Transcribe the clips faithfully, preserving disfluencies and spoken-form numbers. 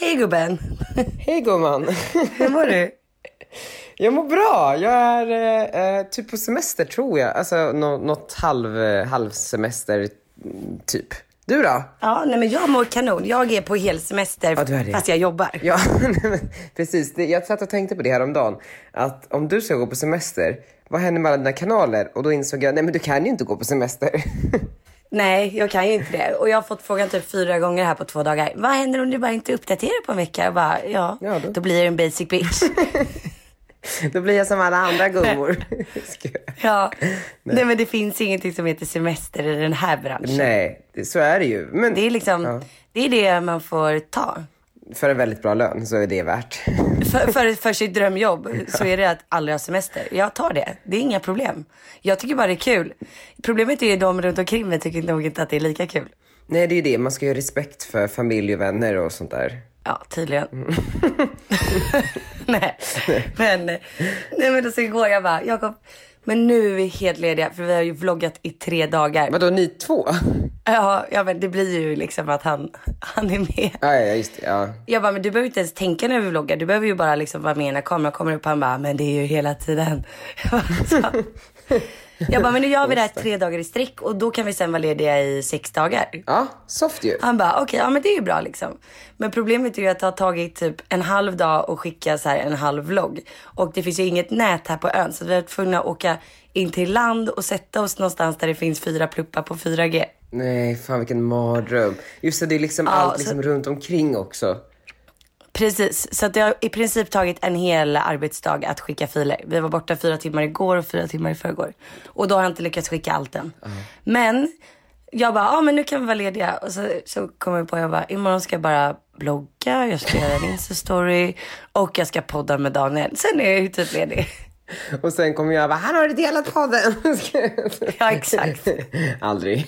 Hej gubben. Hej gumman. Hur mår du? Jag mår bra. Jag är eh, typ på semester tror jag. Alltså nå- något halv, halvsemester typ. Du då? Ja, nej men jag mår kanon. Jag är på hel semester Ja, du är det. fast jag jobbar. Ja, precis. Det, jag satt och tänkte på det här om dagen. Att om du ska gå på semester, vad händer med alla dina kanaler? Och då insåg jag, nej men du kan ju inte gå på semester. Nej, jag kan ju inte det. Och jag har fått frågan typ fyra gånger här på två dagar. Vad händer om du bara inte uppdaterar på en vecka? Jag bara, ja, Ja, då. då blir jag en basic bitch. Då blir jag som alla andra gummor. Ja, nej. nej men det finns ingenting som heter semester i den här branschen. Nej, det- så är det ju. Men Det är liksom, Ja. det är det man får ta. för en väldigt bra lön så är det värt. För, för, för sitt drömjobb så är det att aldrig ha semester. Jag tar det. Det är inga problem. Jag tycker bara det är kul. Problemet är ju de runt omkring mig tycker nog inte att det är lika kul. Nej, det är ju det. Man ska ju ha respekt för familj och vänner och sånt där. Ja, tydligen. Mm. nej. Men, nej, men då så igår jag bara, Jakob, men nu är vi helt lediga för vi har ju vloggat i tre dagar. Vadå, ni två? Ja, ja, men det blir ju liksom att han, han är med. Ja, ja, just det. Ja. Jag bara, men du behöver inte ens tänka när vi vloggar. Du behöver ju bara liksom vara med när kameran kommer upp. Han bara, men det är ju hela tiden. Så. Jag bara, men nu gör vi det här tre dagar i sträck. Och då kan vi sen vara lediga i sex dagar. Ja, soft ju. Han bara, okej, okay, ja men det är ju bra liksom. Men problemet är ju att det har tagit typ en halv dag och skicka så här en halv vlogg. Och det finns ju inget nät här på ön. Så vi är tvungna att åka in till land och sätta oss någonstans där det finns fyra pluppar på fyra G. Nej, fan vilken mardröm. Just det, det är liksom Ja, allt så- liksom runt omkring också. Precis, så att det har i princip tagit en hel arbetsdag att skicka filer. Vi var borta fyra timmar igår och fyra timmar i förrgår. Och då har jag inte lyckats skicka allt än. Uh-huh. Men jag bara, ja men nu kan vi vara lediga. Och så, så kommer jag på, jag bara, imorgon ska jag bara blogga, jag ska göra en Insta-story och jag ska podda med Daniel. Sen är jag ju typ ledig. Och sen kommer jag bara, han har delat podden. Ja, exakt. Aldrig.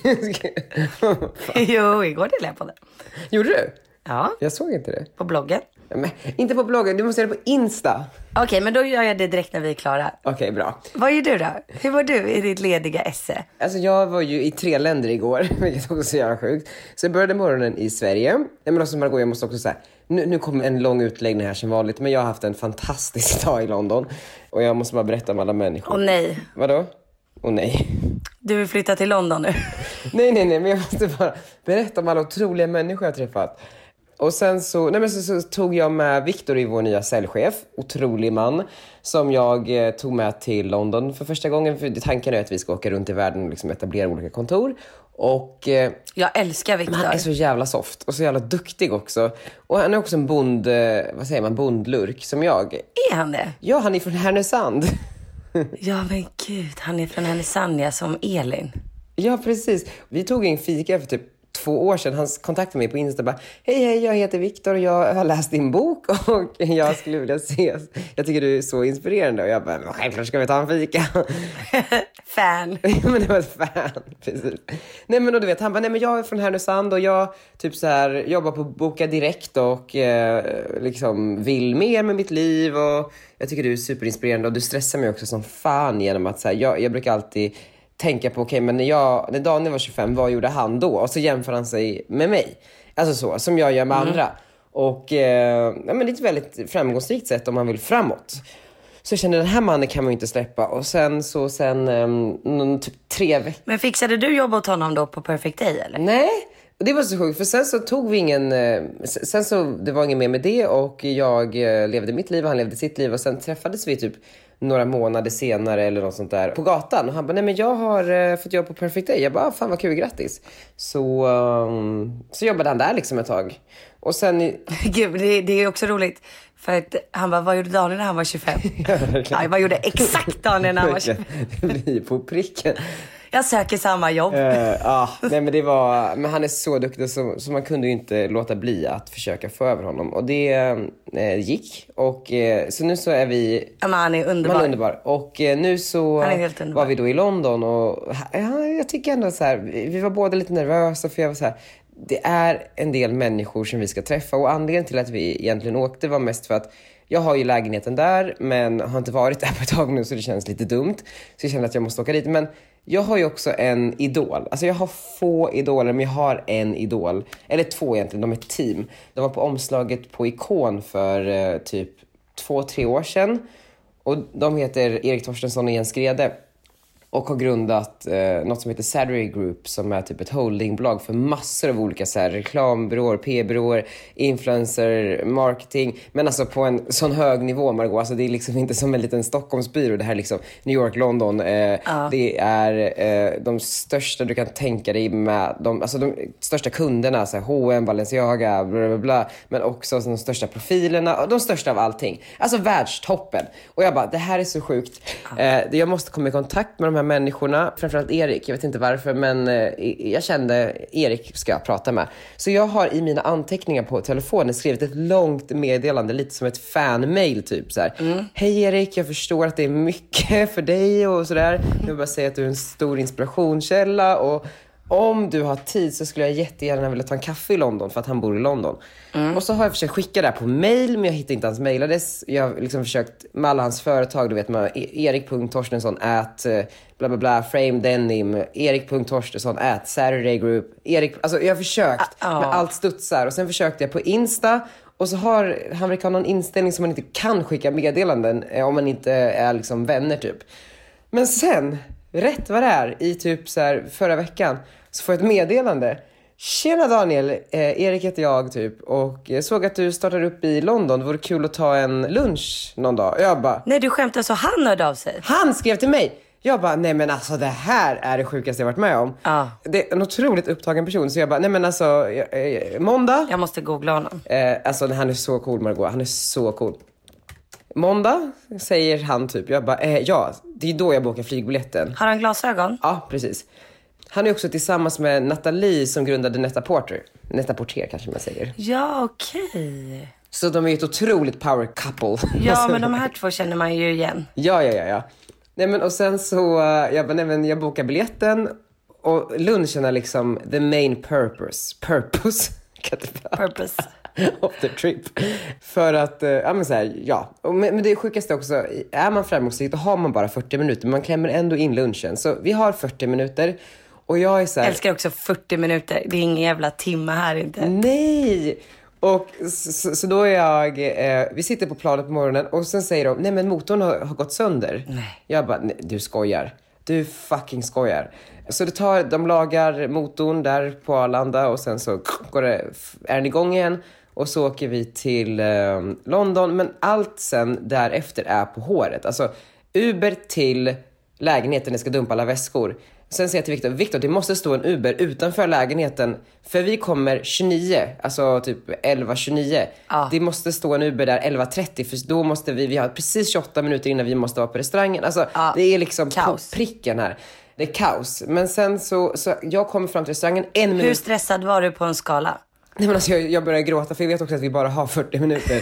Jo, igår delade jag podden. Gjorde du? Ja, Jag såg inte det. på bloggen. Men, inte på bloggen, du måste göra det på Insta. Okej, okay, men då gör jag det direkt när vi är klara. Okej, okay, bra. Vad gör du då? Hur var du i ditt lediga esse? Alltså jag var ju i tre länder igår, vilket också är så jävla sjukt. Så jag började morgonen i Sverige. Men också Margot, jag måste också säga, nu, nu kommer en lång utläggning här som vanligt. Men jag har haft en fantastisk dag i London. Och jag måste bara berätta om alla människor. Åh nej. Vadå? Åh nej. Du vill flytta till London nu? nej, nej, nej, men jag måste bara berätta om alla otroliga människor jag har träffat. Och sen så, nej men så, så tog jag med Victor i vår nya säljchef, otrolig man, som jag eh, tog med till London för första gången. För tanken är att vi ska åka runt i världen och liksom etablera olika kontor. Och eh, jag älskar Victor. han är så jävla soft och så jävla duktig också. Och han är också en bond, eh, vad säger man, bondlurk som jag. Är han det? Ja, han är från Härnösand. Ja men gud, han är från Härnösand, ja, som Elin. Ja, precis. Vi tog en fika för typ två år sedan. Han kontaktade mig på Insta och bara, hej hej, jag heter Victor och jag har läst din bok och jag skulle vilja ses. Jag tycker du är så inspirerande. Och jag bara, självklart ska vi ta en fika. Fan. Men det var ett fan, precis. Nej men då du vet, han bara, nej men jag är från Härnösand och jag typ så här jobbar på Boka Direkt och eh, liksom vill mer med mitt liv och jag tycker du är superinspirerande och du stressar mig också som fan genom att så här, jag, jag brukar alltid tänka på, okej, okay, men när, jag, när Daniel var tjugofem, vad gjorde han då? Och så jämför han sig med mig. Alltså så, som jag gör med mm. andra. Och eh, ja, men det är ett väldigt framgångsrikt sätt om man vill framåt. Så jag kände, den här mannen kan man ju inte släppa. Och sen så, sen um, typ tre veckor. Men fixade du jobb åt honom då på Perfect Day, eller? Nej, det var så sjukt. För sen så tog vi ingen, sen så, det var ingen mer med det. Och jag levde mitt liv och han levde sitt liv. Och sen träffades vi typ några månader senare eller något sånt där på gatan. Och han bara, nej men jag har uh, fått jobb på Perfect Day. Jag bara, fan vad kul, grattis. Så, um, så jobbade han där liksom ett tag. Och sen... Gud, det, det är också roligt. För att han bara, vad gjorde Daniel när han var tjugofem? Ja, vad gjorde exakt Daniel när han var tjugofem? Det blir på pricken. Jag söker samma jobb. Uh, ah, nej men det var, men han är så duktig så, så man kunde ju inte låta bli att försöka få över honom. Och det eh, gick. Och eh, så nu så är vi... Ja, men han är underbar. Han är underbar. Och eh, nu så var vi då i London och ja, jag tycker ändå så här, vi var båda lite nervösa för jag var så här, det är en del människor som vi ska träffa och anledningen till att vi egentligen åkte var mest för att jag har ju lägenheten där men har inte varit där på ett tag nu så det känns lite dumt. Så jag kände att jag måste åka dit. Men Jag har ju också en idol. Alltså jag har få idoler, men jag har en idol. Eller två egentligen, de är ett team. De var på omslaget på Ikon för eh, typ två, tre år sedan. Och de heter Erik Torstensson och Jens Grede. Och har grundat eh, något som heter Saturday Group, som är typ ett holdingbolag för massor av olika så här, reklambyråer, P R-byråer, influencer, marketing. Men alltså på en sån hög nivå, Margot. Alltså det är liksom inte som en liten Stockholmsbyrå. Det här är liksom New York, London. Eh, ja. Det är eh, de största du kan tänka dig med. De, alltså de största kunderna, så här H och M, Balenciaga, bla bla bla. Men också de största profilerna och de största av allting. Alltså världstoppen. Och jag bara, det här är så sjukt. Ja. Eh, jag måste komma i kontakt med de här människorna, framförallt Erik, jag vet inte varför, men eh, jag kände Erik ska jag prata med. Så jag har i mina anteckningar på telefonen skrivit ett långt meddelande, lite som ett fan-mail typ så här. Mm. Hej Erik, jag förstår att det är mycket för dig och sådär. Jag vill bara säga att du är en stor inspirationskälla och om du har tid så skulle jag jättegärna vilja ta en kaffe i London för att han bor i London. Mm. Och så har jag försökt skicka det här på mail, men jag hittar inte hans mailadress. Jag har liksom försökt med alla hans företag, du vet man, erik punkt torstensson at bla bla bla, frame denim, erik punkt torstensson at Saturday Group, Erik, alltså jag har försökt uh, med allt studsar. Och sen försökte jag på Insta. Och så har han verkar ha någon inställning som man inte kan skicka meddelanden om man inte är liksom vänner typ. Men sen, rätt vad det är, i typ så här förra veckan så får jag ett meddelande. Tjena Daniel, eh, Erik heter jag typ. Och jag såg att du startar upp i London. Det vore kul att ta en lunch någon dag. Jag bara, nej, du skämtar, så han hörde av sig? Han skrev till mig. Jag bara, nej men alltså det här är det sjukaste jag varit med om. Ah. Det är en otroligt upptagen person. Så jag bara, nej men alltså, eh, måndag. Jag måste googla honom. Eh, alltså han är så cool, Margot. Han är så cool. Måndag säger han typ. Jag bara, eh, ja, det är då jag bokar flygbiljetten. Har han glasögon? Ja, precis. Han är också tillsammans med Nathalie som grundade Net-a-Porter. Net-a-Porter kanske man säger. Ja, okej. Okay. Så de är ett otroligt power couple. Ja, men de här två känner man ju igen. Ja, ja, ja, ja. Nej, men och sen så, jag bara, nej men jag bokar biljetten. Och lunchen är liksom the main purpose. Purpose. Purpose. Of the trip. För att, ja men så här, ja. Men, men det sjukaste också, är man framgångsrik då har man bara fyrtio minuter. Man klämmer ändå in lunchen. Så vi har fyrtio minuter. Och jag är så här, älskar också fyrtio minuter. Det är ingen jävla timme här inte. Nej! Och så, så då är jag, eh, vi sitter på planet på morgonen och sen säger de, nej men motorn har, har gått sönder. Nej. Jag bara, nej, du skojar. Du fucking skojar. Så det tar, de lagar motorn där på Arlanda och sen så går det, är den igång igen. Och så åker vi till eh, London. Men allt sen därefter är på håret. Alltså Uber till lägenheten, jag ska dumpa alla väskor. Sen säger jag till Victor, Victor det måste stå en Uber utanför lägenheten. För vi kommer tjugonio, alltså typ elva tjugonio. Ah. Det måste stå en Uber där elva trettio. För då måste vi, vi har precis tjugoåtta minuter innan vi måste vara på restaurangen. Alltså ah. Det är liksom kaos. På pricken här. Det är kaos. Men sen så, så jag kommer fram till restaurangen en minut. Hur stressad var du på en skala? Nej men alltså jag, jag börjar gråta för jag vet också att vi bara har fyrtio minuter.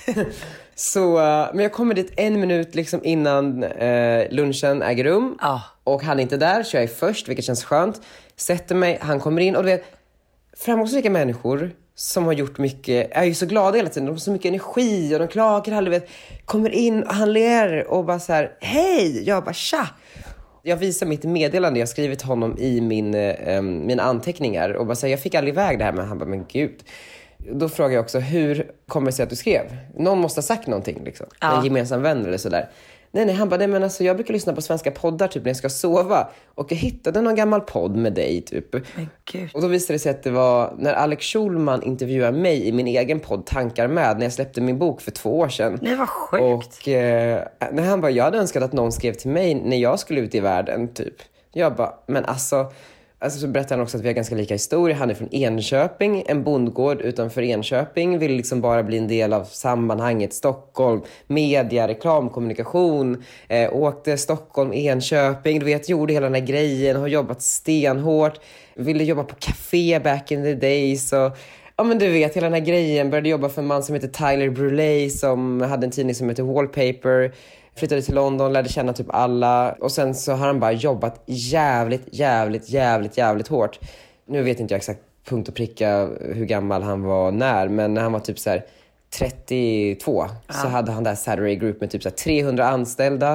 Så, uh, men jag kommer dit en minut liksom innan uh, lunchen äger rum. Oh. Och han är inte där, så jag är först, vilket känns skönt. Sätter mig, han kommer in och du vet, framgångsrika människor som har gjort mycket, är ju så glada hela tiden. De har så mycket energi och de klagar aldrig, vet. Kommer in och han ler och bara så här, hej! Jag bara, tja! Jag visar mitt meddelande, jag har skrivit honom i min, eh, mina anteckningar. Och bara säger, jag fick aldrig iväg det här. Men han bara, men gud. Då frågar jag också, hur kommer det sig att du skrev? Någon måste ha sagt någonting liksom. Ja. En gemensam vän eller sådär. Nej, nej, han bara, nej men alltså jag brukar lyssna på svenska poddar typ när jag ska sova. Och jag hittade någon gammal podd med dig typ. Men gud. Och då visade det sig att det var när Alex Schulman intervjuade mig i min egen podd Tankar med. När jag släppte min bok för två år sedan. Det var sjukt. Och eh, när han bara, jag hade önskat att någon skrev till mig när jag skulle ut i världen typ. Jag bara, men alltså... Alltså så berättar han också att vi har ganska lika historia. Han är från Enköping, en bondgård utanför Enköping. Vill liksom bara bli en del av sammanhanget Stockholm. Media, reklam, kommunikation. Eh, åkte Stockholm, Enköping. Du vet, gjorde hela den här grejen. Har jobbat stenhårt. Ville jobba på café back in the days. Och, ja men du vet, hela den här grejen. Började jobba för en man som heter Tyler Brulé. Som hade en tidning som heter Wallpaper. Flyttade till London, lärde känna typ alla. Och sen så har han bara jobbat jävligt, jävligt, jävligt, jävligt hårt. Nu vet inte jag exakt punkt och pricka hur gammal han var när. Men när han var typ så här trettiotvå ja. Så hade han där Saturday Group med typ så här trehundra anställda.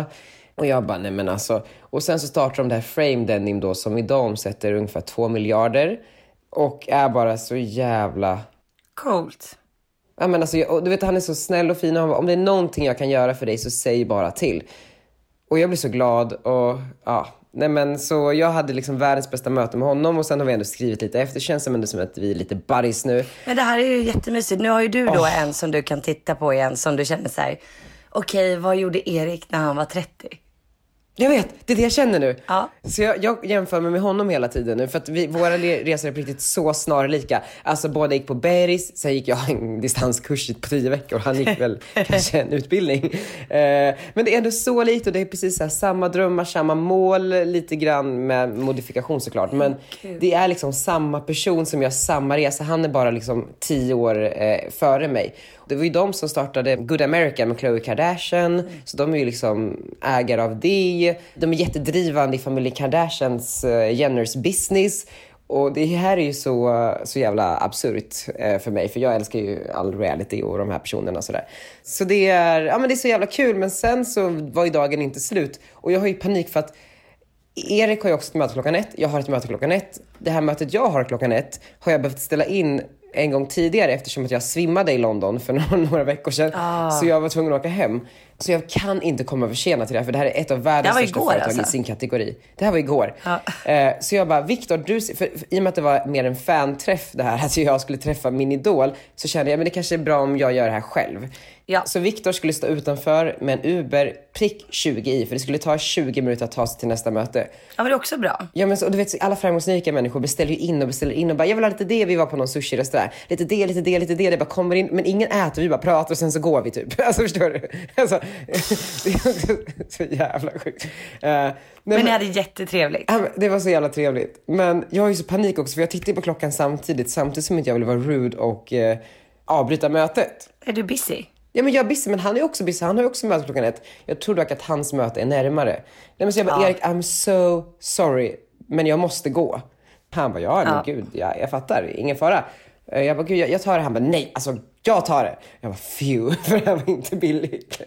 Och jag bara, nej men alltså. Och sen så startar de det här Frame Denim då, som idag omsätter ungefär två miljarder. Och är bara så jävla... Coolt. Ja men alltså, och du vet, han är så snäll och fin. Och han bara, om det är någonting jag kan göra för dig så säg bara till. Och jag blir så glad och ja... Nej men så jag hade liksom världens bästa möte med honom. Och sen har vi ändå skrivit lite efter. Känns som, ändå som att vi är lite buddies nu. Men det här är ju jättemysigt. Nu har ju du då oh. en som du kan titta på igen. Som du känner så här. Okej, vad gjorde Erik när han var trettio? Jag vet, det är det jag känner nu. Ja. Så jag, jag jämför mig med honom hela tiden nu. För att vi, våra resor är på riktigt så snarlika. Alltså båda gick på Bergs. Sen gick jag en distanskurs på tio veckor. Han gick väl kanske en utbildning. Eh, men det är ändå så likt. Och det är precis så här, samma drömmar, samma mål. Lite grann med modifikation såklart. Men oh, det är liksom samma person som gör samma resa. Han är bara liksom tio år eh, före mig. Det var ju de som startade Good America med Khloe Kardashian. Mm. Så de är ju liksom ägare av det. De är jättedrivande i familjen Kardashians uh, Jenners business. Och det här är ju så, så jävla absurt uh, för mig. För jag älskar ju all reality och de här personerna och sådär. Så det är, ja, men det är så jävla kul. Men sen så var ju dagen inte slut. Och jag har ju panik för att Erik har ju också ett möte klockan ett. Jag har ett möte klockan ett. Det här mötet jag har klockan ett har jag behövt ställa in en gång tidigare eftersom att jag svimmade i London för några, några veckor sedan. Ah. Så jag var tvungen att åka hem. Så jag kan inte komma för sena till det här, för det här är ett av världens största igår, företag alltså. i sin kategori. Det här var igår. Ah. Eh, så jag bara, Victor, du... För, för, i och med att det var mer en fanträff det här, att jag skulle träffa min idol, så kände jag, men det kanske är bra om jag gör det här själv. Ja. Så Victor skulle stå utanför med en Uber prick tjugo i, för det skulle ta tjugo minuter att ta sig till nästa möte. Ja, men det är också bra. Ja, men så, och du vet, alla framgångsrika människor beställer ju in och beställer in och bara, jag vill ha lite det, vi var på någon sushi-restaurang. Lite det, lite det, lite det, det bara kommer in, men ingen äter, vi bara pratar och sen så går vi typ. Alltså, förstår du? Alltså, det är så jävla sjukt. Uh, nej, men det hade jättetrevligt. Uh, det var så jävla trevligt. Men jag har ju så panik också, för jag tittar på klockan samtidigt, samtidigt som inte jag vill vara rude och uh, avbryta mötet. Är du busy? Ja, men jag är busy, men han är också busy. Han har ju också möte klockan ett. Jag tror dock att hans möte är närmare. Nej, men så jag bara, ja. Erik, I'm so sorry, men jag måste gå. Han bara, ja, men ja. gud, ja, jag fattar, ingen fara. Jag bara, gud, jag, jag tar det. Han bara, nej, alltså, jag tar det. Jag bara, phew, för det här var inte billigt.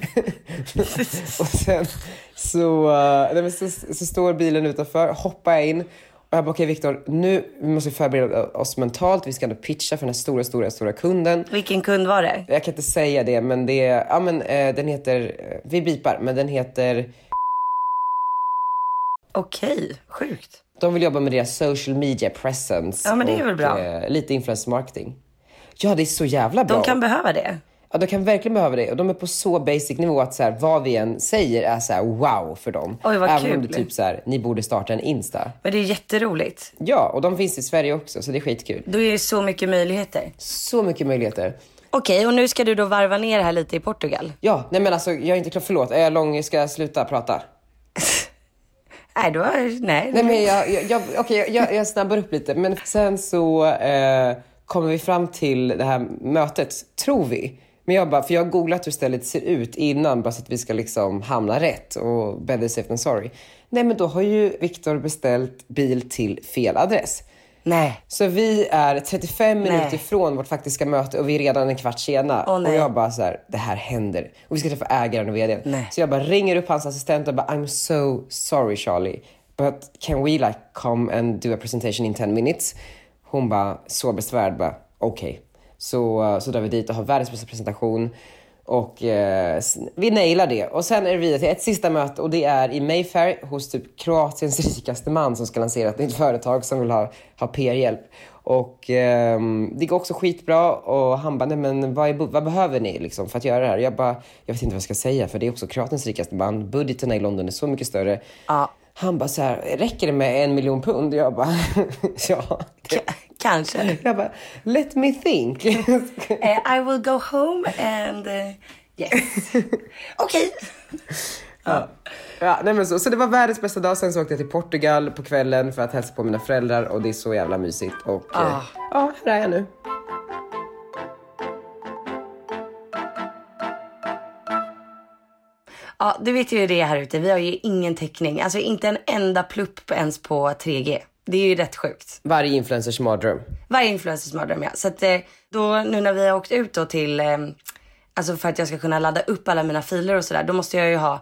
Och sen så, uh, nej, men så, så står bilen utanför, hoppar jag in. Och jag bara, okej, okay, Victor, nu måste vi förbereda oss mentalt. Vi ska ändå pitcha för den här stora, stora, stora kunden. Vilken kund var det? Jag kan inte säga det, men det är, ja men eh, den heter, vi bipar, men den heter... Okej, okay, sjukt. De vill jobba med deras social media presence. Ja, men det är och, väl bra. Eh, lite influencer marketing. Ja, det är så jävla bra. De kan behöva det. Ja, de kan verkligen behöva det. Och de är på så basic nivå att så här, vad vi än säger är så här, wow för dem. Oj, vad Även kul. om det typ så här, ni borde starta en Insta. Men det är jätteroligt. Ja, och de finns i Sverige också, så det är skitkul. Då är det så mycket möjligheter. Så mycket möjligheter. Okej, okay, och nu ska du då varva ner här lite i Portugal. Ja, nej men alltså, jag är inte klar, förlåt. Är jag lång? Ska jag sluta prata? Nej, då är... Nej. Nej, men jag, jag, jag, okay, jag, jag, jag snabbar upp lite. Men sen så eh, kommer vi fram till det här mötet, tror vi. Men jag bara, för jag har googlat hur stället ser ut innan, bara så att vi ska liksom hamna rätt och better safe than sorry. Nej, men då har ju Victor beställt bil till fel adress. Nej. Så vi är trettiofem nej. minuter från vårt faktiska möte och vi är redan en kvart sena. Oh, och jag bara så här, det här händer. Och vi ska träffa ägaren och vdn. Nej. Så jag bara ringer upp hans assistent och bara, I'm so sorry Charlie, but can we like come and do a presentation in ten minutes? Hon bara, så besvärd, bara okej. Okay. Så, så drar vi dit och har världens bästa presentation. Och eh, vi nailar det. Och sen är det vidare till ett sista möte. Och det är i Mayfair hos typ Kroatiens rikaste man som ska lansera ett nytt företag som vill ha, ha P R-hjälp. Och eh, det går också skitbra. Och han bara, nej men vad, är, vad behöver ni liksom för att göra det här? Jag bara, jag vet inte vad jag ska säga, för det är också Kroatiens rikaste man. Budgeten i London är så mycket större. Ja. Han bara så här, räcker det med en miljon pund? Jag bara, ja. Det... K- kanske. Jag bara, let me think. uh, I will go home and uh, yes. Okej. Okay. Ja. Ja, nej men så, så det var världens bästa dag. Sen så åkte jag till Portugal på kvällen för att hälsa på mina föräldrar. Och det är så jävla mysigt. Och ah. eh, ja, här är jag nu. Ja, du vet ju det här ute. Vi har ju ingen täckning. Alltså inte en enda plupp ens på tre G. Det är ju rätt sjukt. Varje influencers mardröm. Varje influencers mardröm, ja. Så att då, nu när vi har åkt ut då till... Alltså för att jag ska kunna ladda upp alla mina filer och sådär. Då måste jag ju ha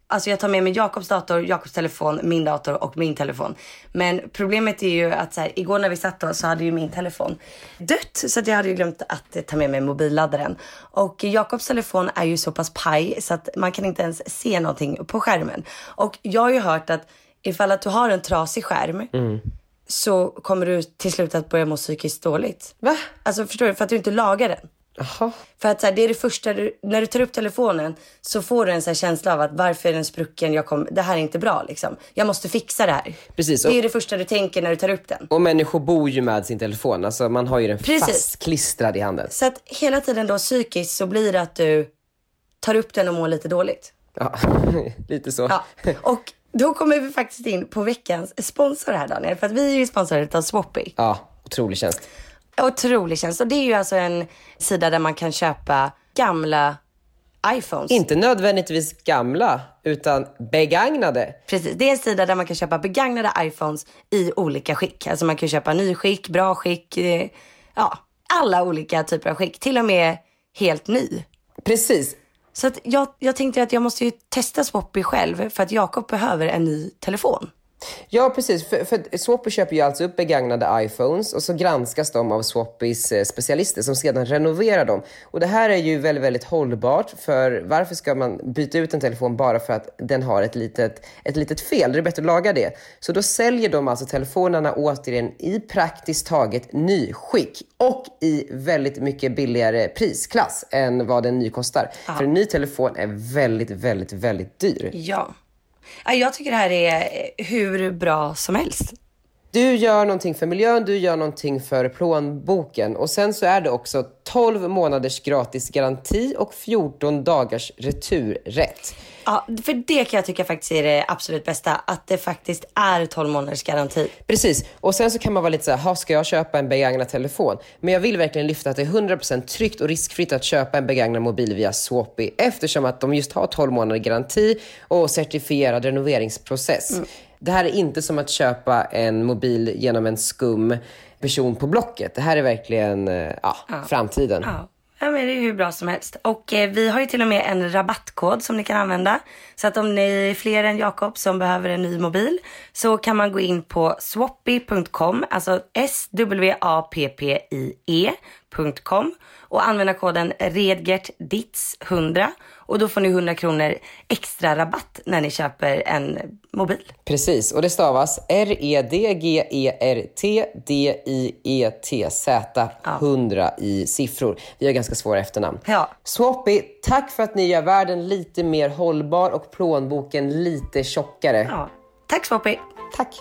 Alltså jag tar med mig Jakobs dator, Jakobs telefon, min dator och min telefon. Men problemet är ju att så här, igår när vi satt då så hade ju min telefon dött. Så att jag hade ju glömt att ta med mig mobilladdaren. Och Jakobs telefon är ju så pass paj så att man kan inte ens se någonting på skärmen. Och jag har ju hört att ifall att du har en trasig skärm mm. så kommer du till slut att börja må psykiskt dåligt. Va? Alltså förstår du? För att du inte lagar den. Aha. För att så här, det är det första du, när du tar upp telefonen så får du en så här känsla av att varför är den sprucken, jag kom, det här är inte bra liksom. Jag måste fixa det här. Precis. Det är det första du tänker när du tar upp den. Och människor bor ju med sin telefon, alltså man har ju den Precis. fastklistrad i handen. Så att hela tiden då psykiskt så blir det att du tar upp den och mår lite dåligt. Ja, lite så. Ja. Och då kommer vi faktiskt in på veckans sponsor här, Daniel, för att vi är ju sponsrade av Swappy. Ja, otrolig tjänst. Otrolig tjänst. Och det är ju alltså en sida där man kan köpa gamla iPhones. Inte nödvändigtvis gamla, utan begagnade. Precis, det är en sida där man kan köpa begagnade iPhones i olika skick. Alltså man kan köpa nyskick, bra skick, eh, ja, alla olika typer av skick. Till och med helt ny. Precis. Så att jag, jag tänkte att jag måste ju testa Swappy själv för att Jakob behöver en ny telefon. Ja, precis. För, för Swappy köper ju alltså upp begagnade iPhones och så granskas de av Swappys eh, specialister som sedan renoverar dem. Och det här är ju väldigt, väldigt hållbart, för varför ska man byta ut en telefon bara för att den har ett litet, ett litet fel? Det är bättre att laga det. Så då säljer de alltså telefonerna återigen i praktiskt taget ny skick och i väldigt mycket billigare prisklass än vad den ny kostar. Aha. För en ny telefon är väldigt, väldigt, väldigt dyr. Ja. Jag tycker det här är hur bra som helst. Du gör någonting för miljön, du gör någonting för plånboken. Och sen så är det också tolv månaders gratis garanti och fjorton dagars returrätt. Ja, för det kan jag tycka faktiskt är det absolut bästa. Att det faktiskt är tolv månaders garanti. Precis, och sen så kan man vara lite så här, ska jag köpa en begagnad telefon? Men jag vill verkligen lyfta att det är hundra procent tryggt och riskfritt att köpa en begagnad mobil via Swappy. Eftersom att de just har tolv månader garanti och certifierad renoveringsprocess. Mm. Det här är inte som att köpa en mobil genom en skum person på Blocket. Det här är verkligen ja, ja. framtiden. Ja. Ja, men det är hur bra som helst. Och eh, vi har ju till och med en rabattkod som ni kan använda. Så att om ni är fler än Jakob som behöver en ny mobil så kan man gå in på swappy punkt com, alltså S W A P P I E punkt com och använda koden REDGERTDITS hundra och då får ni hundra kronor extra rabatt när ni köper en mobil. Precis, och det stavas R E D G E R T D I E T Z hundra i siffror. Vi har ganska svåra efternamn. Ja. Swappy, tack för att ni gör världen lite mer hållbar och plånboken lite tjockare. Ja. Tack Swappy. Tack.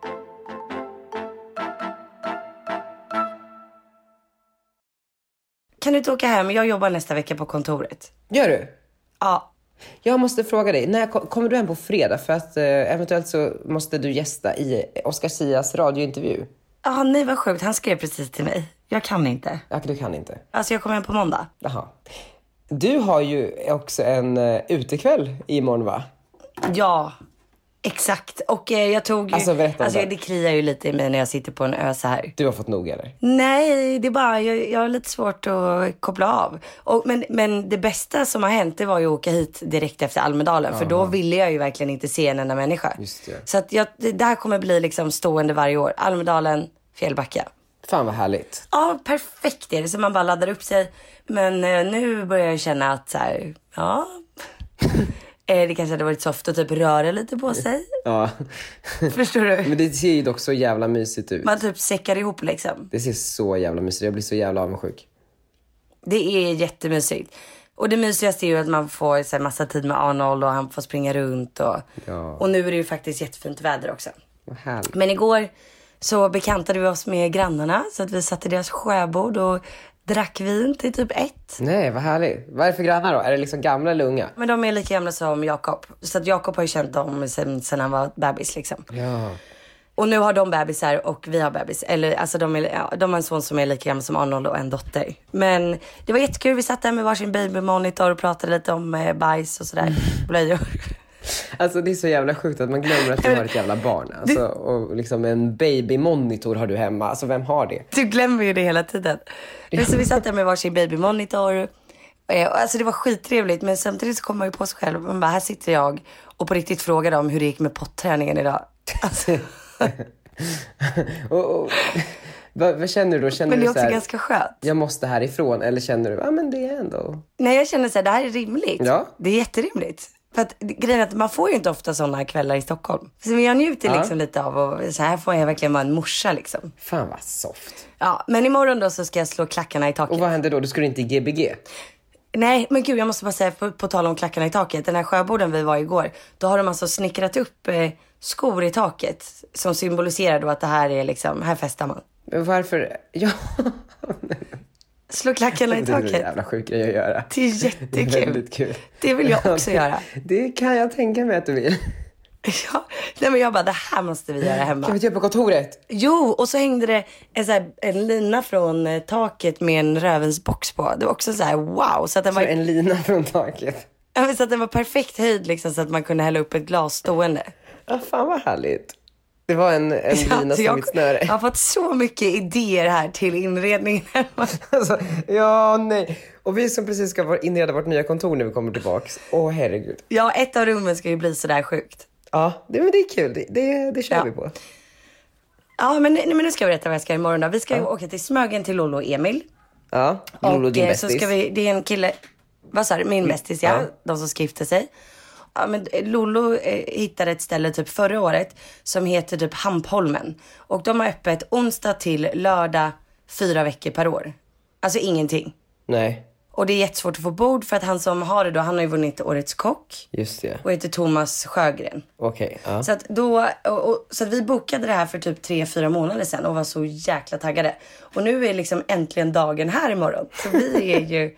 Kan du inte åka hem? Jag jobbar nästa vecka på kontoret. Gör du? Ja. Jag måste fråga dig, när kommer du hem på fredag? För att eh, eventuellt så måste du gästa i Oscar Sias radiointervju. Ja, nej vad sjukt. Han skrev precis till mig. Jag kan inte. Ja, du kan inte. Alltså jag kommer hem på måndag. Jaha. Du har ju också en uh, utekväll imorgon, va? Ja, exakt. Och eh, jag tog ju... Alltså, berätta alltså det. det kliar ju lite i mig när jag sitter på en ö så här. Du har fått nog, eller? Nej, det är bara... Jag, jag har lite svårt att koppla av. Och, men, men det bästa som har hänt, det var ju att åka hit direkt efter Almedalen. Aha. För då ville jag ju verkligen inte se en enda människa. Just det. Så att jag, det här kommer bli liksom stående varje år. Almedalen, Fjällbacka. Fan vad härligt. Ja, perfekt är det. Så man bara laddar upp sig. Men eh, nu börjar jag känna att så här, ja... Det kanske hade varit soft att typ röra lite på sig. Ja. Förstår du? Men det ser ju dock så jävla mysigt ut. Man typ säckar ihop liksom. Det ser så jävla mysigt ut. Jag blir så jävla avundsjuk. Det är jättemysigt. Och det mysigaste är ju att man får så här, massa tid med Arnold och han får springa runt. Och, ja. och nu är det ju faktiskt jättefint väder också. Vad härligt. Men igår så bekantade vi oss med grannarna. Så att vi satt i deras sjöbord och drack vin till typ ett. Nej, vad härligt. Vad är det för grannar då? Är det liksom gamla eller unga? Men de är lika gamla som Jakob. Så att Jakob har ju känt dem sen, sen han var bebis liksom. Ja. Och nu har de bebisar och vi har bebis. Eller alltså de, är, ja, de har en son som är lika gammal som Arnold och en dotter. Men det var jättekul. Vi satt där med varsin babymonitor och pratade lite om eh, bajs och sådär. Blöjor. Alltså det är så jävla sjukt att man glömmer att du har ett jävla barn. Alltså, och liksom en babymonitor har du hemma. Alltså vem har det? Du glömmer ju det hela tiden. Men så vi satt där med varsin babymonitor Eh, Alltså det var skittrevligt, men samtidigt så kom man ju på sig själv. Man bara, här sitter jag och på riktigt frågar dem hur det gick med potträningen idag. Alltså. och, och, vad, vad känner du då? Känner Men det är du också så här, ganska skönt. jag måste härifrån? Eller känner du, ja ah, men det är ändå... Nej, jag känner så här, det här är rimligt. Ja. Det är jätterimligt. För att grejen är att man får ju inte ofta sådana kvällar i Stockholm. Så jag njuter Ja. liksom lite av, och så här får jag verkligen vara en morsa liksom. Fan vad soft. Ja, men imorgon då så ska jag slå klackarna i taket. Och vad händer då? Du skulle inte i G B G? Nej, men gud, jag måste bara säga, på, på tal om klackarna i taket. Den här sjöborden vi var igår, då har de alltså snickrat upp eh, skor i taket. Som symboliserar då att det här är liksom, här festar man. Men varför? Ja. Slå klackarna i Det är en taket. jävla sjuk grej att göra. Det är jättekul. Det är väldigt kul. Det vill jag också göra. Det kan jag tänka mig att du vill. Ja, nej men jag bara, det här måste vi göra hemma. Kan vi inte göra på kontoret? Jo, och så hängde det en, så här, en lina från eh, taket med en rövensbox på. Det var också så här, wow. Så att den Så var, en lina från taket. ja, men så att den var perfekt höjd liksom, så att man kunde hälla upp ett glas stående. Ja, fan vad härligt. Det var en, en Ja, lina så som jag, ett snöre. jag har fått så mycket idéer här till inredningen hemma. Alltså, ja, nej. Och vi som precis ska inreda vårt nya kontor när vi kommer tillbaks. Åh, herregud. Ja, ett av rummen ska ju bli så där sjukt. Ja, det, men det är kul. Det, det, det kör Ja. vi på. Ja, men, men nu ska jag berätta vad jag ska imorgon då. Vi ska ju åka till Smögen till Lollo och Emil. Ja, Lolo, Och din eh, bästis. så ska vi, det är en kille, vad sa du, min bästis, ja, Ja. de som skiftar sig. Ja, men Lollo eh, hittade ett ställe typ förra året som heter typ Hampholmen. Och de har öppet onsdag till lördag fyra veckor per år. Alltså ingenting. Nej, Och det är jättesvårt att få bord för att han som har det då, han har ju vunnit Årets kock just det. och heter Thomas Sjögren. Okej, ja. Så att då, och, och, så att vi bokade det här för typ tre, fyra månader sedan och var så jäkla taggade. Och nu är liksom äntligen dagen här imorgon. Så vi är ju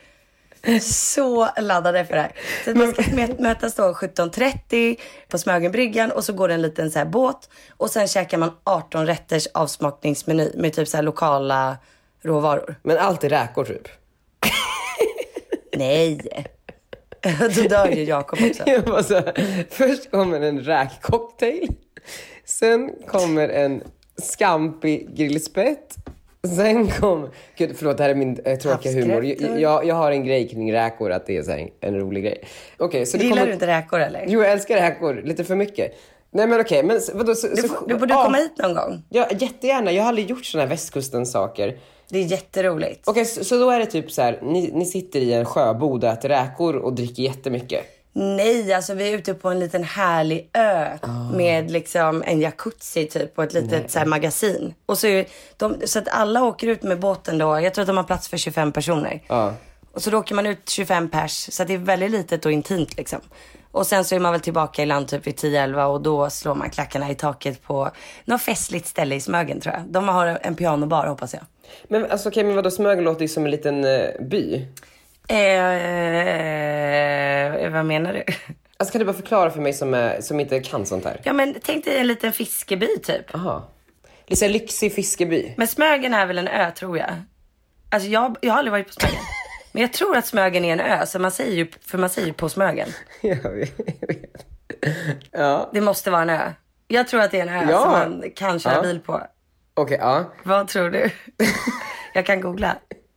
så laddade för det här. Så att man ska mö- mötas då sjutton trettio på Smögenbryggan och så går det en liten så här båt. Och sen käkar man arton rätters avsmakningsmeny med typ så här lokala råvaror. Men allt är räkor typ. Nej. Då dör ju Jakob också. Jag bara så här, först kommer en räkcocktail. Sen kommer en scampi grillspett. Sen kom... Gud, förlåt, det här är min äh, tråkiga humor. Jag, jag, jag har en grej kring räkor, att det är så här en, en rolig grej. Okej, så det Gillar kommer... du inte räkor eller? Jo, jag älskar räkor. Lite för mycket. Nej, men okej. Men vadå? Så, Du, så, får- du borde ah, komma hit någon gång. Ja, jättegärna. Jag har aldrig gjort såna här västkustens saker. Det är jätteroligt. Okej, så, så då är det typ så här. Ni, ni sitter i en sjöbod och äter räkor och dricker jättemycket. Nej, alltså vi är ute på en liten härlig ö med liksom en jacuzzi typ och ett litet så här, magasin. Och så, är de, så att alla åker ut med båten då. Jag tror att de har plats för tjugofem personer. Ja. Och så då åker man ut tjugofem pers. Så att det är väldigt litet och intimt liksom. Och sen så är man väl tillbaka i land typ vid tio elva och då slår man klackarna i taket på något festligt ställe i Smögen tror jag. De har en pianobar hoppas jag. Men alltså okej, men vadå? Smögen låter ju som en liten eh, by. Eh, vad menar du? Alltså kan du bara förklara för mig som, är, som inte kan sånt här? Ja men tänk dig en liten fiskeby typ. Aha. Lite så här lyxig fiskeby. Men Smögen är väl en ö tror jag. Alltså jag, jag har aldrig varit på Smögen. Men jag tror att Smögen är en ö. Så man säger ju, för man säger ju på Smögen. Jag vet. Ja. Det måste vara en ö. Jag tror att det är en ö Ja. som man kan köra Ja. bil på. Okej, ja. Vad tror du? Jag kan googla.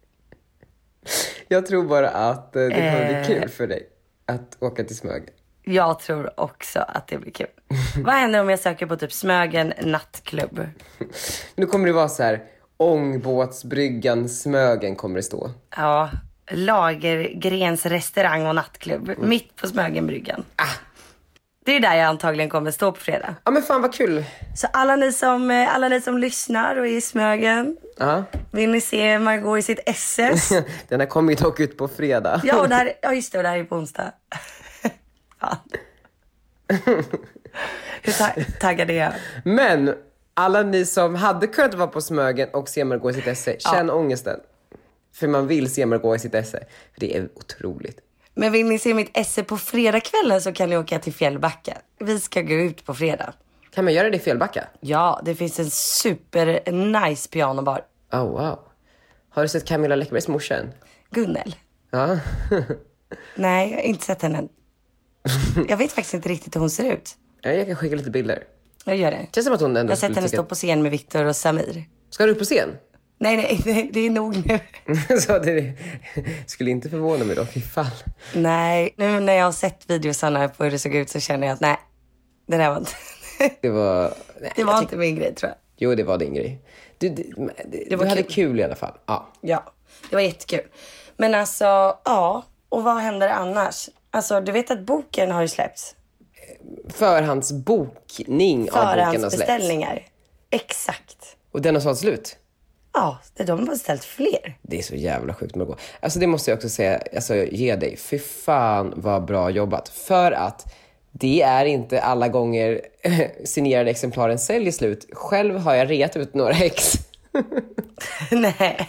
Jag tror bara att eh, det kommer bli Eh. kul för dig att åka till Smögen. Jag tror också att det blir kul. Vad händer om jag söker på typ Smögen nattklubb? Nu kommer det vara så här: Ångbåtsbryggan Smögen kommer det stå. Ja, Lagergrens restaurang och nattklubb. Mm. Mitt på Smögenbryggan. Ah. Det är där jag antagligen kommer stå på fredag. Ja men fan vad kul. Så alla ni som, alla ni som lyssnar och är i Smögen, Ja. vill ni se Margot i sitt S S? Den här kommer ju dock ut på fredag. Ja, och det här, ja just det, och det här är på onsdag. Fan. Hur ta- taggad är jag? Men alla ni som hade kunnat vara på Smögen och se Margot i sitt esse, känn Ja. ångesten. För man vill se Margot i sitt esse. För det är otroligt. Men vill ni se mitt S S på fredagskvällen så kan ni åka till Fjällbacka. Vi ska gå ut på fredag. Kan man göra det i Fjällbacka? Ja, det finns en super nice pianobar. Oh wow. Har du sett Camilla Läckbergs morsa än? Gunnel. Ja. Nej, jag har inte sett henne än. Jag vet faktiskt inte riktigt hur hon ser ut. Ja, jag kan skicka lite bilder. Jag gör det. Känns som att hon ändå Jag har sett skulle henne tycka- stå på scen med Victor och Samir. Ska du upp på scen? Nej, nej, nej, det är nog nu. Så det skulle inte förvåna mig dock ifall. Nej, nu när jag har sett videosarna på hur det såg ut så känner jag att nej, det där var inte... Det var... Nej, det var tyck... inte min grej, tror jag. Jo, det var din grej. Du, det, det, det var du hade kul. kul i alla fall. Ja. Ja, det var jättekul. Men alltså, ja. Och vad händer annars? Alltså, du vet att boken har ju släppts. Förhandsbokning av boken har släppts. Förhandsbeställningar. Exakt. Och den har sålt slut? Ja, de har beställt fler. Det är så jävla sjukt, Margot. Alltså det måste jag också säga, alltså ge dig. Fy fan vad bra jobbat. För att det är inte alla gånger signerade exemplaren säljer slut. Själv har jag reat ut några ex. Nej.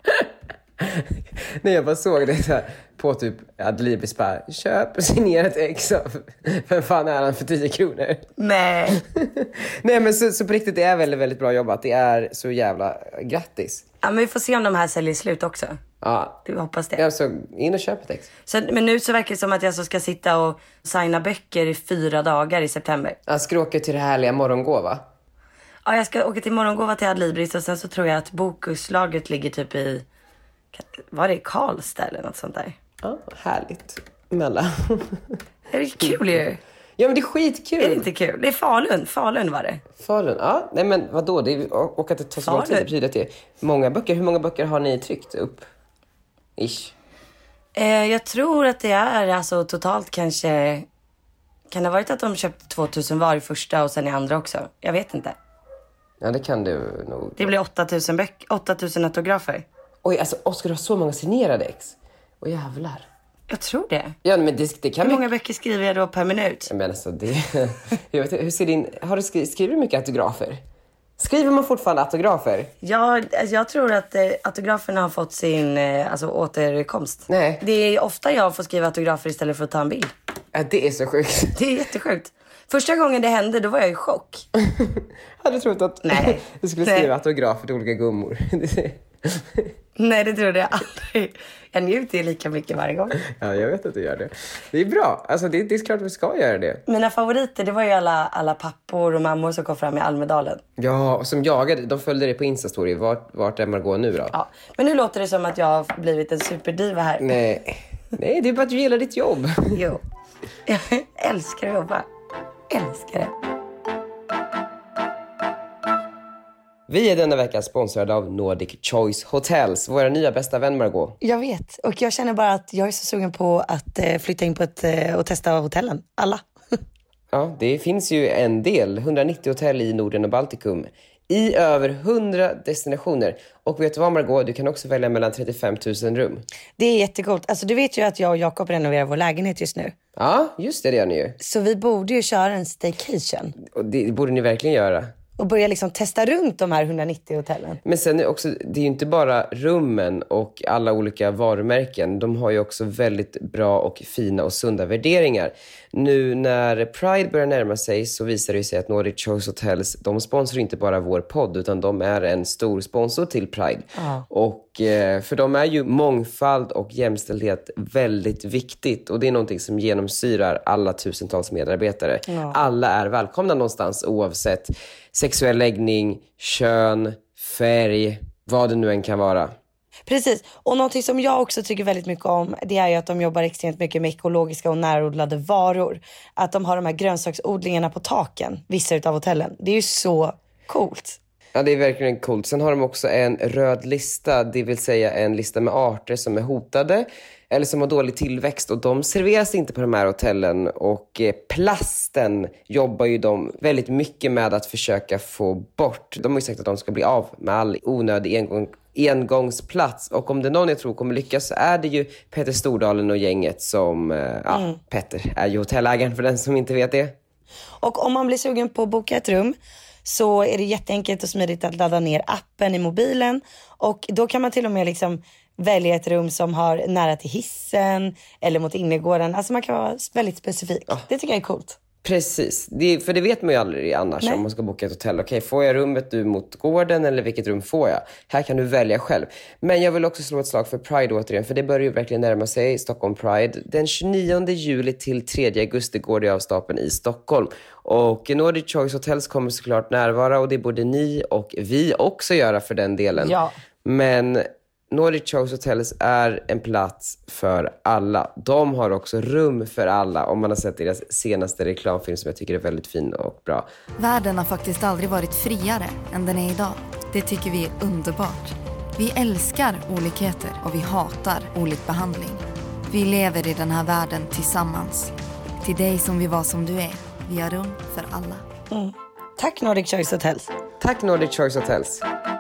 När jag bara såg det så här, på typ Adlibris bara, köp signerat ex av, vem fan är han för tio kronor? Nej. Nej men så, så på riktigt, det är väldigt, väldigt bra jobbat. Det är så jävla grattis. Ja, men vi får se om de här säljer slut också. Ja. Du hoppas det. Ja, så in och köp ett ex. Så, men nu så verkar det som att jag så ska sitta och signa böcker i fyra dagar i september. Jag ska åka till det härliga morgongåva. Ja, jag ska åka till morgongåva till Adlibris och sen så tror jag att bokuslaget ligger typ i, var det i Karlstad eller något sånt där? Ja, härligt. Mella. Det är kul ju. Ja, men det är skitkul. Är det inte kul? Det är Falun. Falun var det. Falun, ja. Nej, men vadå? Det är, och att det tar så lång tid. Det betyder att det är många böcker. Hur många böcker har ni tryckt upp? Ish. Eh, jag tror att det är alltså totalt kanske... Kan det ha varit att de köpte tvåtusen var i första och sen i andra också? Jag vet inte. Ja, det kan du nog. Det blir åttatusen böcker, åttatusen autografer. Oj, alltså Oskar, du har så många signerade ex. Åh, jävlar. Jag tror det. Ja, men det, det kan Hur många böcker skriver jag då per minut? Men alltså, det... jag vet, hur ser din... Har du skri... Skriver du mycket autografer? Skriver man fortfarande autografer? Ja, alltså jag tror att eh, autograferna har fått sin eh, alltså, återkomst. Nej. Det är ofta jag får skriva autografer istället för att ta en bild. Ja, det är så sjukt. Det är jättesjukt. Första gången det hände, då var jag i chock. Hade du trott att Nej. du skulle skriva Nej. autografer till olika gummor? Nej, det trodde jag aldrig. Jag njuter ju lika mycket varje gång. Ja, jag vet att du gör det. Det är bra. Alltså, det, det är klart att vi ska göra det. Mina favoriter, det var ju alla, alla pappor och mammor som kom fram i Almedalen. Ja, och som jagade. De följde dig på Instastory. Vart, vart är Margot nu då? Ja, men nu låter det som att jag har blivit en superdiva här. Nej, Nej det är bara att du gillar ditt jobb. Jo, jag älskar att jobba. Älskar det. Vi är denna vecka sponsrade av Nordic Choice Hotels, våra nya bästa vän Margot. Jag vet, och jag känner bara att jag är så sugen på att eh, flytta in på ett eh, och testa hotellen. Alla. Ja, det finns ju en del, hundranittio hotell i Norden och Baltikum. I över hundra destinationer. Och vet du vad Margot, du kan också välja mellan trettiofem tusen rum. Det är jättegott. Alltså du vet ju att jag och Jakob renoverar vår lägenhet just nu. Ja, just det, det gör ni ju. Så vi borde ju köra en staycation. Och det borde ni verkligen göra. Och börja liksom testa runt de här hundranittio hotellen. Men sen är också, det är ju inte bara rummen och alla olika varumärken. De har ju också väldigt bra och fina och sunda värderingar. Nu när Pride börjar närma sig så visar det sig att Nordic Choice Hotels, de sponsrar inte bara vår podd utan de är en stor sponsor till Pride. Ah. Och eh, för de är ju mångfald och jämställdhet väldigt viktigt. Och det är någonting som genomsyrar alla tusentals medarbetare. Ah. Alla är välkomna någonstans oavsett sexuell läggning, kön, färg, vad det nu än kan vara. Precis, och någonting som jag också tycker väldigt mycket om, det är ju att de jobbar extremt mycket med ekologiska och närodlade varor. Att de har de här grönsaksodlingarna på taken, vissa utav hotellen. Det är ju så coolt. Ja, det är verkligen coolt. Sen har de också en röd lista, det vill säga en lista med arter som är hotade eller som har dålig tillväxt, och de serveras inte på de här hotellen. Och eh, plasten jobbar ju de väldigt mycket med att försöka få bort. De har ju sagt att de ska bli av med all onödig engång, engångsplats. Och om det är någon jag tror kommer lyckas så är det ju Petter Stordalen och gänget som, eh, ja, mm. Petter är ju hotellägaren för den som inte vet det. Och om man blir sugen på att boka ett rum så är det jätteenkelt och smidigt att ladda ner appen i mobilen. Och då kan man till och med liksom välja ett rum som har nära till hissen eller mot innergården. Alltså man kan vara väldigt specifik. Ja. Det tycker jag är coolt. Precis, det, för det vet man ju aldrig annars. Nej. Om man ska boka ett hotell. Okej, får jag rummet du mot gården eller vilket rum får jag? Här kan du välja själv. Men jag vill också slå ett slag för Pride återigen, för det börjar ju verkligen närma sig Stockholm Pride. Den tjugonionde juli till tredje augusti går det av stapeln i Stockholm. Och Nordic Choice Hotels kommer såklart närvara, och det borde ni och vi också göra för den delen. Ja. Men Nordic Choice Hotels är en plats för alla. De har också rum för alla, om man har sett deras senaste reklamfilm som jag tycker är väldigt fin och bra. Världen har faktiskt aldrig varit friare än den är idag. Det tycker vi är underbart. Vi älskar olikheter och vi hatar olik behandling. Vi lever i den här världen tillsammans. Till dig som vi var som du är. Vi har rum för alla. Mm. Tack Nordic Choice Hotels. Tack Nordic Choice Hotels.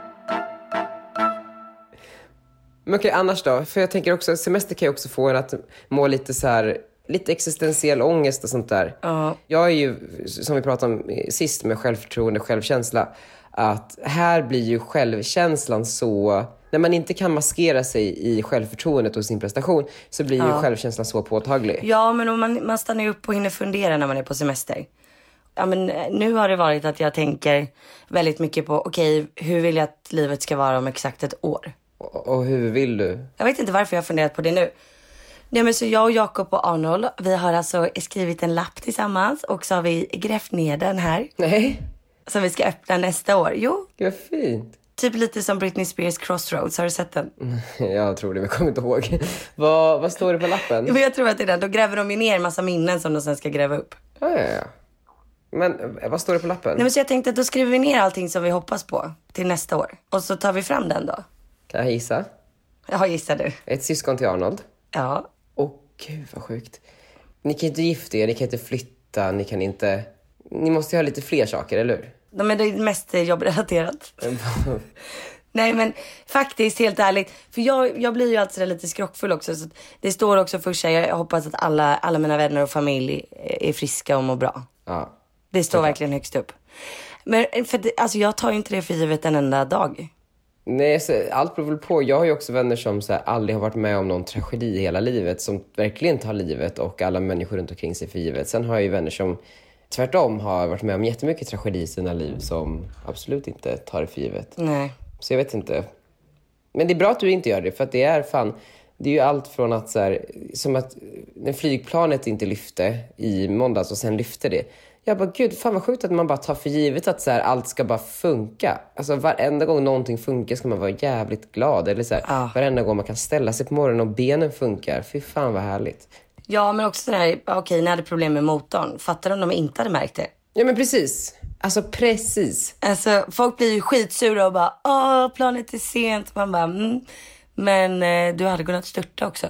Men okej, annars då? För jag tänker också, semester kan ju också få en att må lite så här, lite existentiell ångest och sånt där. Uh. Jag är ju, som vi pratade om sist med självförtroende och självkänsla, att här blir ju självkänslan så, när man inte kan maskera sig i självförtroendet och sin prestation, så blir ju uh. självkänslan så påtaglig. Ja, men om man, man stannar ju upp och hinner fundera när man är på semester. Ja, men nu har det varit att jag tänker väldigt mycket på, okej, okay, hur vill jag att livet ska vara om exakt ett år? Och hur vill du? Jag vet inte varför jag har funderat på det nu. Nej, men så jag och Jakob och Arnold, vi har alltså skrivit en lapp tillsammans. Och så har vi grävt ner den här. Nej. Som vi ska öppna nästa år. Jo. Vad fint. Typ lite som Britney Spears Crossroads. Har du sett den? Jag tror det, men jag kommer inte ihåg. vad, vad står det på lappen? Jo, jag tror att det är den. Då gräver de ju ner en massa minnen som de sen ska gräva upp. Ja, ja, ja. Men vad står det på lappen? Nej, men så jag tänkte att då skriver vi ner allting som vi hoppas på till nästa år. Och så tar vi fram den då. Kan jag gissa? Ja, gissar du. Ett syskon till Arnold. Ja. Åh, gud vad sjukt. Ni kan inte gifta er, ni kan inte flytta, ni kan inte... Ni måste ju ha lite fler saker, eller hur? Ja, men det är mest jobbrelaterat. Nej, men faktiskt, helt ärligt. För jag, jag blir ju alltid lite skrockfull också. Så det står också först, jag hoppas att alla, alla mina vänner och familj är friska och mår bra. Ja. Det står verkligen högst upp. Men för det, alltså, jag tar ju inte det för givet en enda dag. Nej, så allt beror väl på. Jag har ju också vänner som så här, aldrig har varit med om någon tragedi i hela livet. Som verkligen tar livet och alla människor runt omkring sig för givet. Sen har jag ju vänner som tvärtom har varit med om jättemycket tragedi i sina liv. Som absolut inte tar det för givet. Nej. Så jag vet inte. Men det är bra att du inte gör det. För att det är fan... Det är ju allt från att så här, som att när flygplanet inte lyfte i måndags och sen lyfte det. Jag bara, gud, fan vad sjukt att man bara tar för givet att så här, allt ska bara funka. Alltså varenda gång någonting funkar ska man vara jävligt glad. Eller så här, ah. varenda gång man kan ställa sig på morgonen och benen funkar. Fy fan vad härligt. Ja, men också den här, okej, okay, när hade problem med motorn. Fattar du om de inte hade märkt det? Ja, men precis. Alltså precis. Alltså folk blir ju skitsura och bara, åh, planet är sent. Man bara, mm. Men eh, du hade kunnat störta också.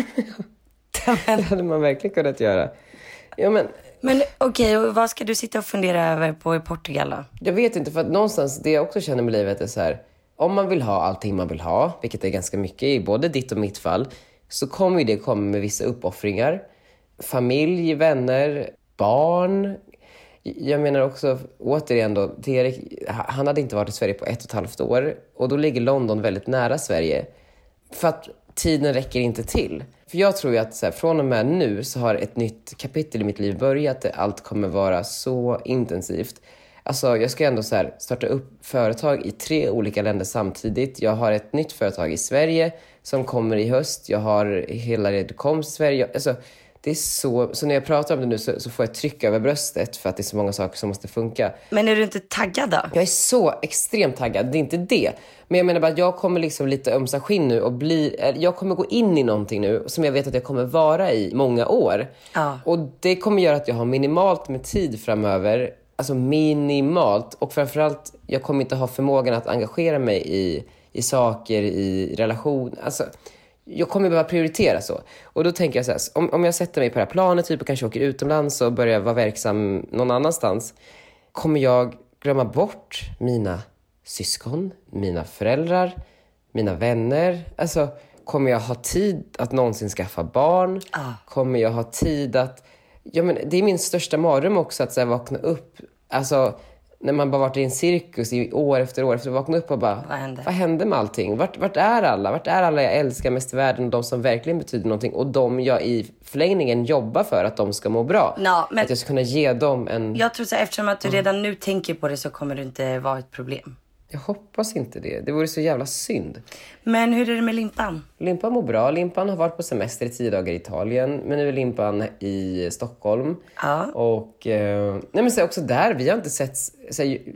Det hade man verkligen kunnat göra. Ja, men... Men okej, okay, vad ska du sitta och fundera över på i Portugal då? Jag vet inte, för att någonstans, det jag också känner med livet är så här, om man vill ha allting man vill ha, vilket är ganska mycket i både ditt och mitt fall, så kommer ju det komma med vissa uppoffringar. Familj, vänner, barn. Jag menar också, återigen då, Erik, han hade inte varit i Sverige på ett och ett halvt år. Och då ligger London väldigt nära Sverige. För att tiden räcker inte till. För jag tror ju att så här, från och med nu så har ett nytt kapitel i mitt liv börjat. Allt kommer vara så intensivt. Alltså jag ska ändå så här, starta upp företag i tre olika länder samtidigt. Jag har ett nytt företag i Sverige som kommer i höst. Jag har hela Redcoms i Sverige. Alltså det är så, så när jag pratar om det nu så, så får jag trycka över bröstet för att det är så många saker som måste funka. Men är du inte taggad då? Jag är så extremt taggad, det är inte det. Men jag menar bara att jag kommer liksom lite ömsa skinn nu och bli, jag kommer gå in i någonting nu som jag vet att jag kommer vara i många år. Ja. Och det kommer göra att jag har minimalt med tid framöver. Alltså minimalt. Och framförallt, jag kommer inte ha förmågan att engagera mig i, i saker, i relation. Alltså... Jag kommer behöva prioritera så. Och då tänker jag så här, om, om jag sätter mig på det här planet typ och kanske åker utomlands och börjar vara verksam någon annanstans, kommer jag glömma bort mina syskon, mina föräldrar, mina vänner. Alltså, kommer jag ha tid att någonsin skaffa barn? Ah. Kommer jag ha tid att... Ja, men det är min största mardröm också att så här, vakna upp. Alltså... När man bara varit i en cirkus i år efter år efter att vakna upp och bara, vad hände? Vad hände med allting? Vart, vart är alla? Vart är alla jag älskar mest i världen? De som verkligen betyder någonting. Och de jag i förlängningen jobbar för att de ska må bra. No, men att jag ska kunna ge dem en... Jag tror så här, eftersom att du redan nu tänker på det så kommer det inte vara ett problem. Jag hoppas inte det. Det vore så jävla synd. Men hur är det med Limpan? Limpan mår bra. Limpan har varit på semester i tio dagar i Italien. Men nu är Limpan i Stockholm. Ja. Och eh, nej men så också där, vi har inte sett så här,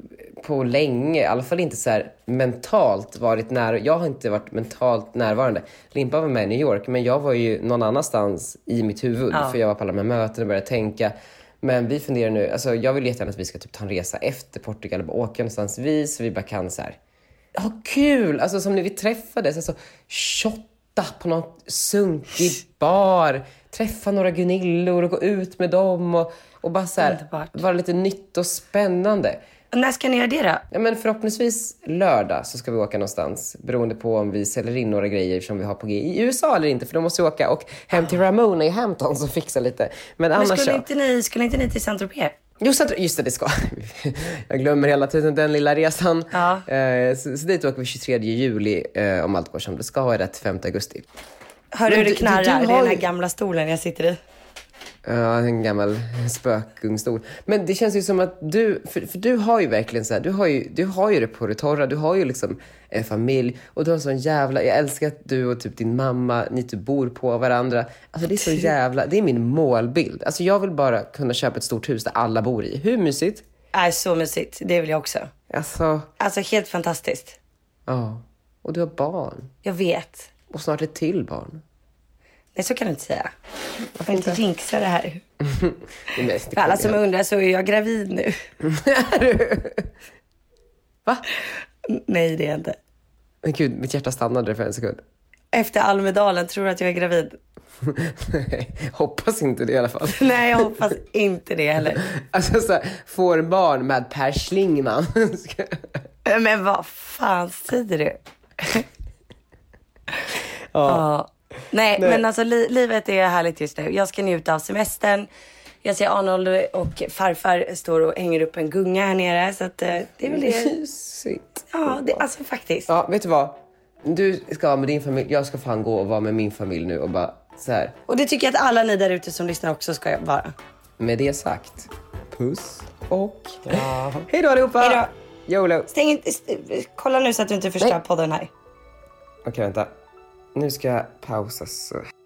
på länge. I alla fall inte så här mentalt varit nära. Jag har inte varit mentalt närvarande. Limpa var med i New York, men jag var ju någon annanstans i mitt huvud. Ja. För jag var på alla de här möten och började tänka. Men vi funderar nu, alltså jag vill jättegärna att vi ska typ ta en resa efter Portugal och bara åka någonstans vi, så vi bara kan så här. Ja, kul! Alltså som när vi träffades, alltså shotta på någon sunkig bar, träffa några Gunillor och gå ut med dem och, och bara så här, vara lite nytt och spännande. Och när ska ni göra det då? Ja, men förhoppningsvis lördag så ska vi åka någonstans. Beroende på om vi säljer in några grejer som vi har på G i U S A eller inte. För då måste vi åka och hem till Ramona i Hampton och fixa lite. Men, men annars skulle, så... inte ni, skulle inte ni till Saint-Tropez? Just, just det, det ska. Jag glömmer hela tiden den lilla resan. Ja. Eh, så, så dit åker vi tjugotredje juli eh, om allt går som det ska. Ha rätt femte augusti. Hör du hur det knarrar? Du, du, du det är den här gamla stolen jag sitter i. Ja, en gammal spökungstol. Men det känns ju som att du, för, för du har ju verkligen så här, du har ju, du har ju det på det torra, du har ju liksom en familj och du har en sån jävla, jag älskar att du och typ din mamma, ni typ bor på varandra. Alltså det är så jävla, det är min målbild. Alltså jag vill bara kunna köpa ett stort hus där alla bor i. Hur mysigt? Är så mysigt, det vill jag också. Alltså, alltså helt fantastiskt. Ja, och du har barn. Jag vet. Och snart ett till barn. Nej, så kan du inte säga. Jag får inte jinxa det här. Det är mest för alla som undrar så är jag gravid nu. Är du? Va? Nej, det är jag inte. Men gud, mitt hjärta stannade för en sekund. Efter Almedalen, tror du att jag är gravid? Nej, hoppas inte det i alla fall. Nej, jag hoppas inte det heller. Alltså så här, får barn med Per Schlingmann. Men vad fan säger du? Ja. Ja. Nej, Nej, men alltså li- livet är härligt just nu. Jag ska njuta av semestern. Jag ser Arnold och farfar står och hänger upp en gunga här nere. Så att, det är väl det. Mysigt. Ja, det, alltså faktiskt. Ja, vet du vad? Du ska vara med din familj. Jag ska fan gå och vara med min familj nu och bara så här. Och det tycker jag att alla ni där ute som lyssnar också ska vara. Med det sagt. Puss och ja. Hej då allihopa. Hej då. YOLO. Stäng inte, st- kolla nu så att du inte förstör podden här. Okej, vänta. Nu ska jag pausa så